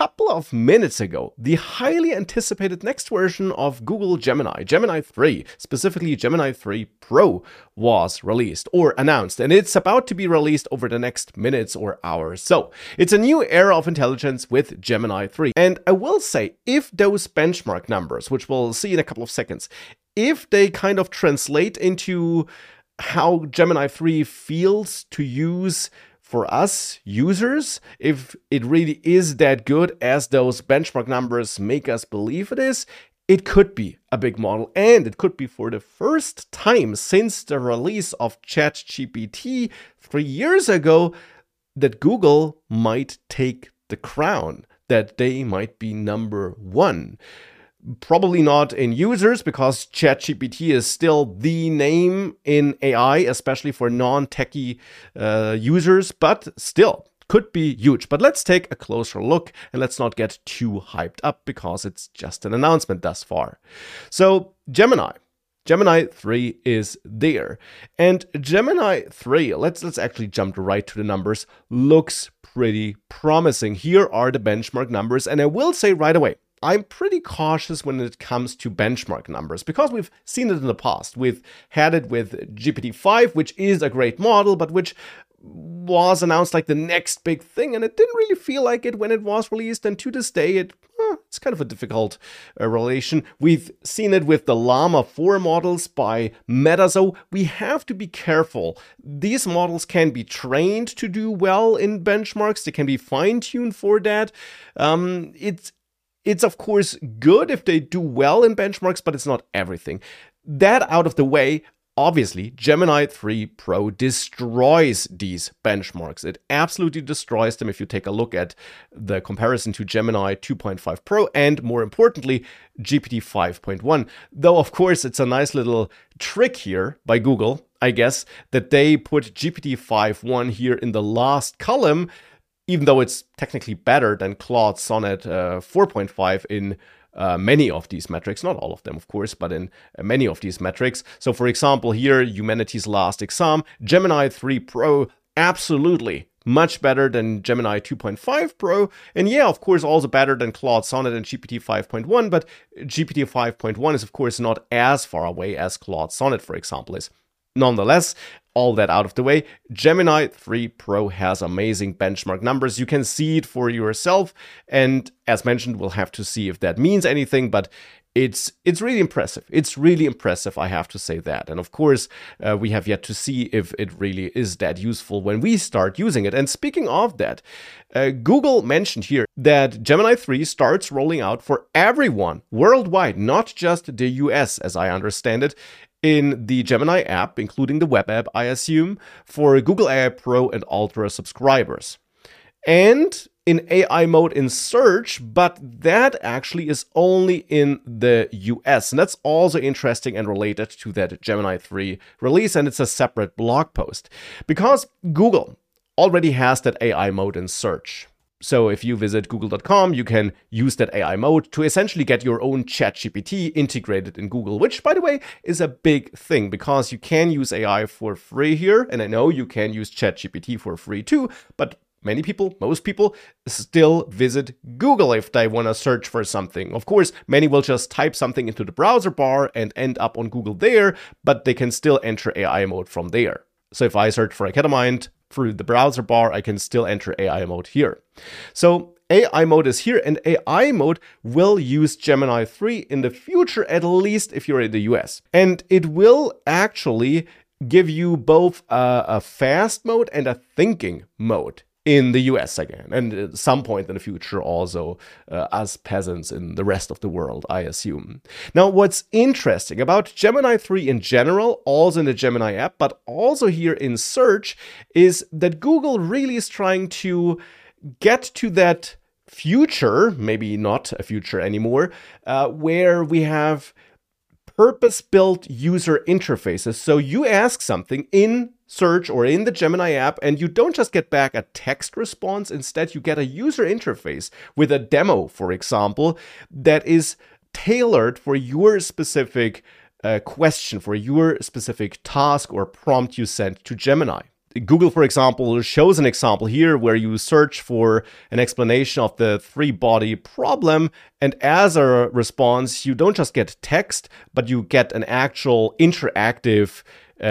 couple of minutes ago, the highly anticipated next version of Google Gemini, Gemini 3, specifically Gemini 3 Pro, was released or announced, and it's about to be released over the next minutes or hours. So it's a new era of intelligence with Gemini 3. And I will say, if those benchmark numbers, which we'll see in a couple of seconds, if they kind of translate into how Gemini 3 feels to use for us users, if it really is that good as those benchmark numbers make us believe it is, it could be a big model, and it could be for the first time since the release of ChatGPT 3 years ago that Google might take the crown, that they might be number one. Probably not in users, because ChatGPT is still the name in AI, especially for non-techie users, but still could be huge. But let's take a closer look, and let's not get too hyped up because it's just an announcement thus far. So Gemini 3 is there, and Gemini 3, let's actually jump right to the numbers, looks pretty promising. Here are the benchmark numbers, and I will say right away, I'm pretty cautious when it comes to benchmark numbers because we've seen it in the past. We've had it with GPT-5, which is a great model, but which was announced like the next big thing, and it didn't really feel like it when it was released, and to this day it's kind of a difficult relation. We've seen it with the Llama 4 models by Meta, so we have to be careful. These models can be trained to do well in benchmarks. They can be fine-tuned for that. It's of course good if they do well in benchmarks, but it's not everything. That out of the way, obviously, Gemini 3 Pro destroys these benchmarks. It absolutely destroys them if you take a look at the comparison to Gemini 2.5 Pro and, more importantly, GPT 5.1. Though, of course, it's a nice little trick here by Google, I guess, that they put GPT 5.1 here in the last column, even though it's technically better than Claude Sonnet 4.5 in many of these metrics, not all of them, of course, but in many of these metrics. So, for example, here, Humanity's Last Exam, Gemini 3 Pro, absolutely much better than Gemini 2.5 Pro. And yeah, of course, also better than Claude Sonnet and GPT 5.1, but GPT 5.1 is, of course, not as far away as Claude Sonnet, for example, is. Nonetheless, all that out of the way, Gemini 3 Pro has amazing benchmark numbers. You can see it for yourself, and as mentioned, we'll have to see if that means anything, but it's really impressive. It's really impressive, I have to say that. And of course, we have yet to see if it really is that useful when we start using it. And speaking of that, Google mentioned here that Gemini 3 starts rolling out for everyone worldwide, not just the US, as I understand it, in the Gemini app, including the web app, I assume, for Google AI Pro and Ultra subscribers. And in AI mode in search, but that actually is only in the US. And that's also interesting and related to that Gemini 3 release, and it's a separate blog post. Because Google already has that AI mode in search. So if you visit google.com, you can use that AI mode to essentially get your own ChatGPT integrated in Google, which, by the way, is a big thing because you can use AI for free here. And I know you can use ChatGPT for free too, but most people still visit Google if they want to search for something. Of course, many will just type something into the browser bar and end up on Google there, but they can still enter AI mode from there. So if I search for ketamine through the browser bar, I can still enter AI mode here. So AI mode is here, and AI mode will use Gemini 3 in the future, at least if you're in the US. And it will actually give you both a fast mode and a thinking mode in the US again, and at some point in the future also as peasants in the rest of the world, I assume. Now, what's interesting about Gemini 3 in general, also in the Gemini app, but also here in search, is that Google really is trying to get to that future, maybe not a future anymore, where we have purpose-built user interfaces. So you ask something in search or in the Gemini app, and you don't just get back a text response. Instead, you get a user interface with a demo, for example, that is tailored for your specific question, for your specific task or prompt you sent to Gemini. Google, for example, shows an example here where you search for an explanation of the three-body problem, and as a response, you don't just get text, but you get an actual interactive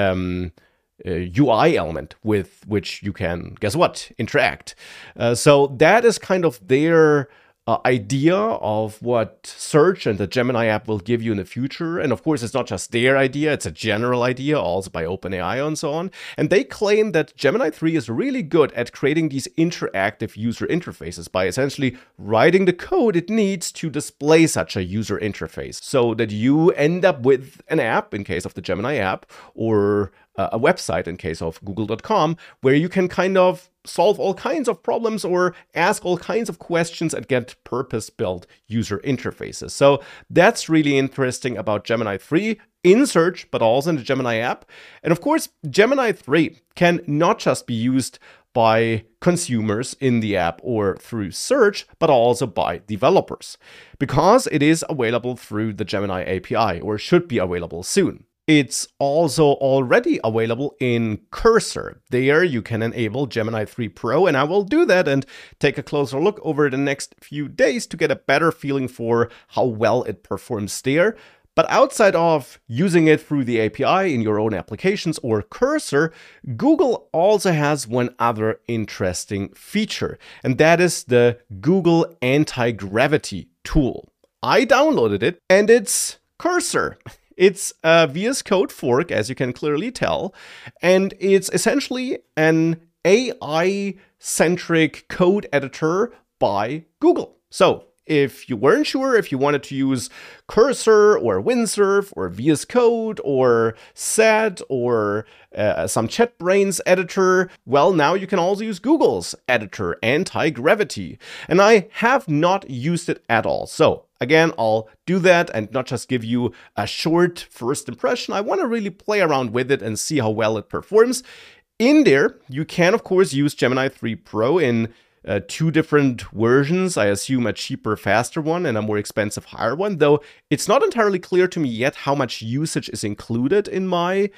UI element with which you can, guess what, interact. So that is kind of their idea of what search and the Gemini app will give you in the future. And of course, it's not just their idea, it's a general idea, also by OpenAI and so on. And they claim that Gemini 3 is really good at creating these interactive user interfaces by essentially writing the code it needs to display such a user interface, so that you end up with an app, in case of the Gemini app, or a website in case of google.com, where you can kind of solve all kinds of problems or ask all kinds of questions and get purpose-built user interfaces. So that's really interesting about Gemini 3 in search, but also in the Gemini app. And of course, Gemini 3 can not just be used by consumers in the app or through search, but also by developers, because it is available through the Gemini API, or should be available soon. It's also already available in Cursor. There you can enable Gemini 3 Pro, and I will do that and take a closer look over the next few days to get a better feeling for how well it performs there. But outside of using it through the API in your own applications or Cursor, Google also has one other interesting feature, and that is the Google Anti-Gravity tool. I downloaded it, and it's Cursor. It's a VS Code fork, as you can clearly tell, and it's essentially an AI-centric code editor by Google. So if you weren't sure if you wanted to use Cursor or Windsurf or VS Code or SAT or some JetBrains editor, well, now you can also use Google's editor, Anti-Gravity. And I have not used it at all. So again, I'll do that and not just give you a short first impression. I want to really play around with it and see how well it performs. In there, you can, of course, use Gemini 3 Pro in two different versions. I assume a cheaper, faster one and a more expensive, higher one, though it's not entirely clear to me yet how much usage is included in my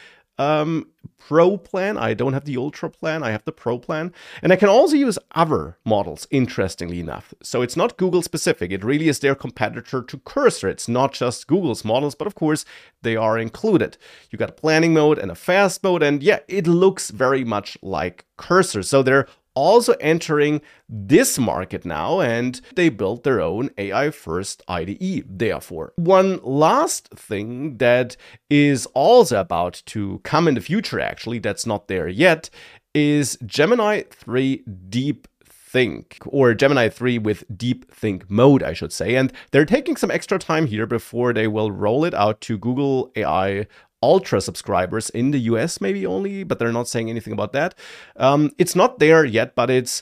Pro plan. I don't have the Ultra plan, I have the Pro plan. And I can also use other models, interestingly enough. So it's not Google specific, it really is their competitor to Cursor. It's not just Google's models, but of course they are included. You got a planning mode and a fast mode, and yeah, it looks very much like Cursor. So they're also entering this market now, and they built their own AI-first IDE, therefore. One last thing that is also about to come in the future, actually, that's not there yet, is Gemini 3 Deep Think, or Gemini 3 with Deep Think mode, I should say. And they're taking some extra time here before they will roll it out to Google AI Ultra subscribers in the US, maybe only, but they're not saying anything about that. It's not there yet, but it's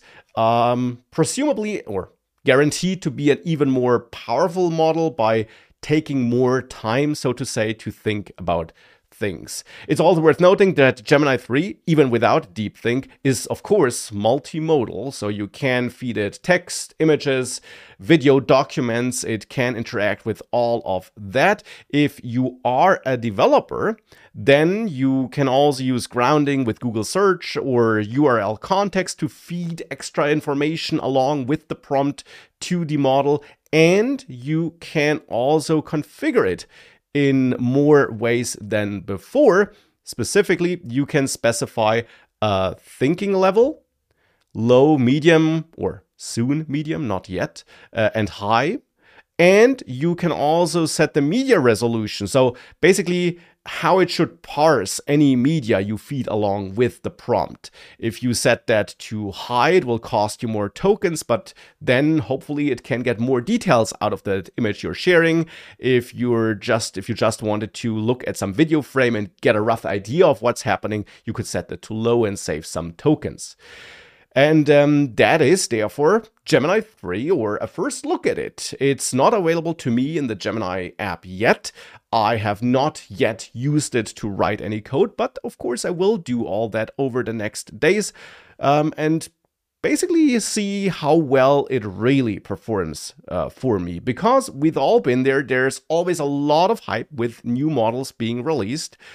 presumably or guaranteed to be an even more powerful model by taking more time, so to say, to think about things. It's also worth noting that Gemini 3, even without Deep Think, is of course multimodal, so you can feed it text, images, video, documents. It can interact with all of that. If you are a developer, then you can also use grounding with Google Search or URL context to feed extra information along with the prompt to the model, and you can also configure it in more ways than before. Specifically, you can specify a thinking level, low, medium, or soon medium, not yet, and high. And you can also set the media resolution. So basically, how it should parse any media you feed along with the prompt. If you set that to high, it will cost you more tokens, but then hopefully it can get more details out of the image you're sharing. If you just wanted to look at some video frame and get a rough idea of what's happening, you could set that to low and save some tokens. And that is, therefore, Gemini 3, or a first look at it. It's not available to me in the Gemini app yet. I have not yet used it to write any code, but of course I will do all that over the next days and basically see how well it really performs for me. Because we've all been there, there's always a lot of hype with new models being released.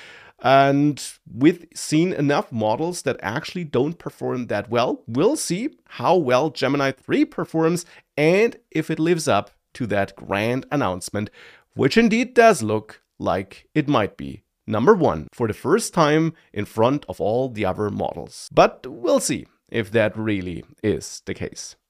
And we've seen enough models that actually don't perform that well. We'll see how well Gemini 3 performs and if it lives up to that grand announcement, which indeed does look like it might be number one for the first time in front of all the other models. But we'll see if that really is the case.